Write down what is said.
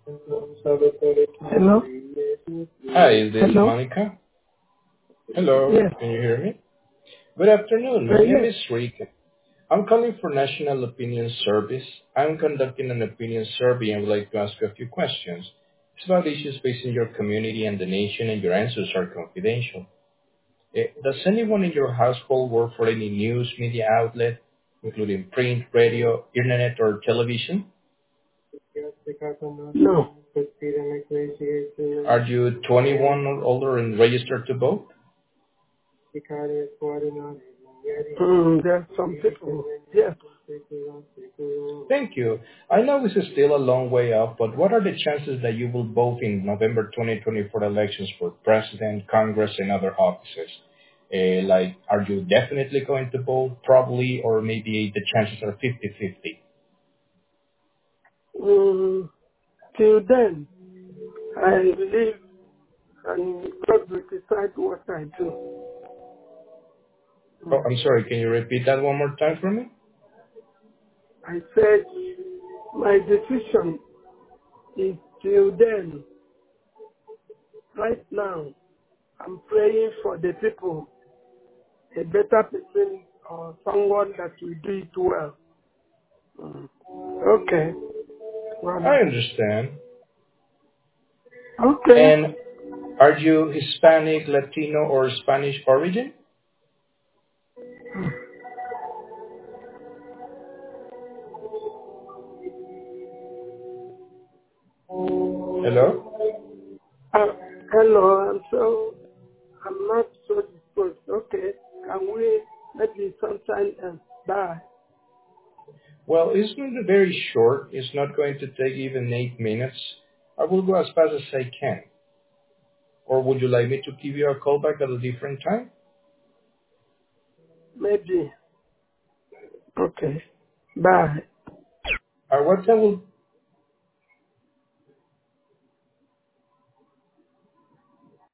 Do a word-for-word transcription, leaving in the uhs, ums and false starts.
Hello? Hi, is this Hello? Monica? Hello, Yes. can you hear me? Good afternoon. Uh, My name yes. is Rick. I'm calling for National Opinion Service. I'm conducting an opinion survey and would like to ask a few questions. It's about issues facing your community and the nation, and your answers are confidential. Eh, Does anyone in your household work for any news media outlet, including print, radio, internet, or television? No. Are you twenty-one or older and registered to vote? Mm, there's some people. Yes. Thank you. I know this is still a long way off, but what are the chances that you will vote in November twenty twenty-four elections for president, Congress, and other offices? Uh, like, are you definitely going to vote? Probably, or maybe the chances are fifty-fifty. Mm, till then, I believe and God will decide what I do. Oh, Mm. I'm sorry. Can you repeat that one more time for me? I said my decision is till then. Right now, I'm praying for the people, a better person or someone that will do it well. Mm. Okay. I Well, understand. okay. And are you Hispanic, Latino, or Spanish origin? Hello? Uh, hello, I'm so, I'm not so disposed. Okay, can we maybe sometime else? Bye. Well, it's going to be very short. It's not going to take even eight minutes. I will go as fast as I can. Or would you like me to give you a call back at a different time? Maybe. Okay. Bye. Or what time will